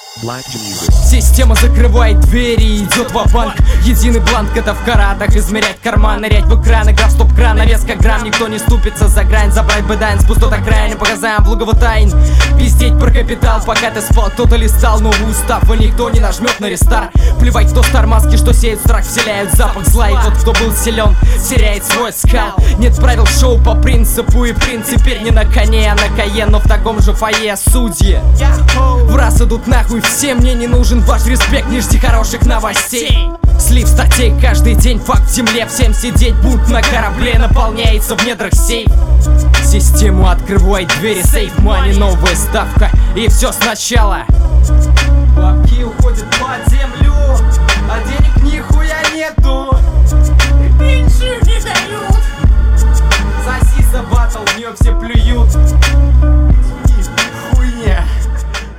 Система закрывает двери и идет ва-банк. Единый бланк, это в каратах измерять карман, нырять в экран, игра в стоп-кран, на вес как грамм. Никто не ступится за грань, забрать бэдайн с пустота крайне, показаем лугово тайн. Пиздеть про капитал, пока ты спал, кто-то листал новый устав, и никто не нажмет на рестарт. Плевать, кто стар, маски, что сеют страх, вселяют запах зла. И тот, кто был силен, теряет свой скал. Нет правил шоу по принципу, и принц теперь не на коне, а на Кайен, но в таком же фойе судьи в раз идут нахуй все. Мне не нужен ваш респект, не жди хороших новостей. Слив статей каждый день, факт в земле. Всем сидеть, бунт на корабле наполняется в недрах сейф. Систему открывает двери, сейф мани, новая ставка, и все сначала. Бабки уходят под землю, а денег нихуя нету.